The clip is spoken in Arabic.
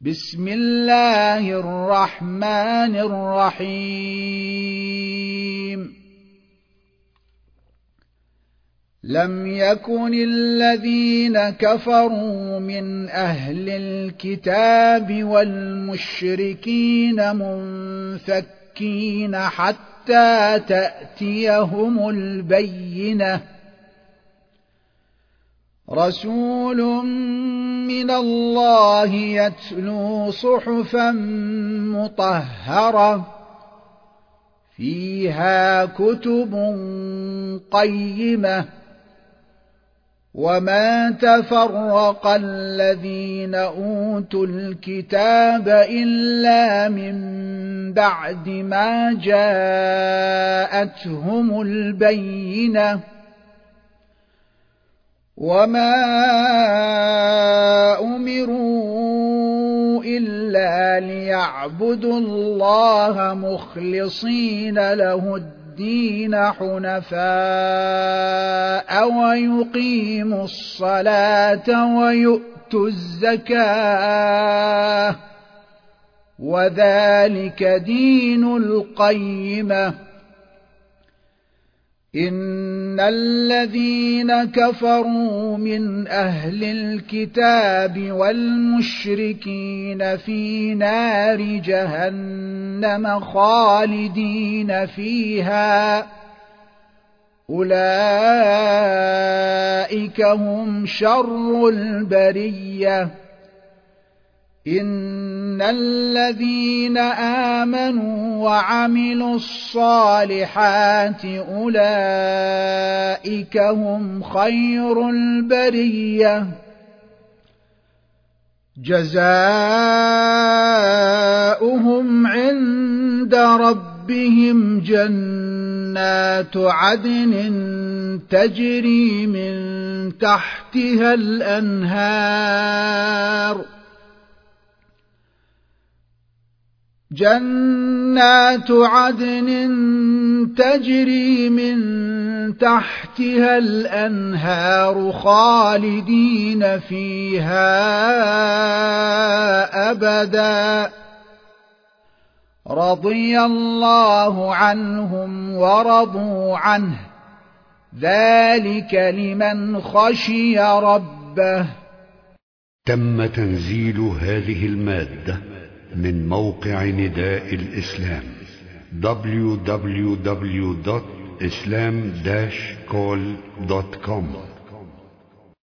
بسم الله الرحمن الرحيم. لم يكن الذين كفروا من أهل الكتاب والمشركين منفكين حتى تأتيهم البينة. رسول من الله يتلو صحفا مطهرة فيها كتب قيمة. وما تفرق الذين أوتوا الكتاب إلا من بعد ما جاءتهم البينة. وما أمروا إلا ليعبدوا الله مخلصين له الدين حنفاء ويقيموا الصلاة ويؤتوا الزكاة وذلك دين القيمة. إن الذين كفروا من أهل الكتاب والمشركين في نار جهنم خالدين فيها أولئك هم شر البرية. إن الذين آمنوا وعملوا الصالحات أولئك هم خير البرية. جزاؤهم عند ربهم جنات عدن تجري من تحتها الأنهار. جنات عدن تجري من تحتها الأنهار خالدين فيها أبدا. رضي الله عنهم ورضوا عنه ذلك لمن خشي ربه. تم تنزيل هذه المادة من موقع نداء الإسلام www.islam-call.com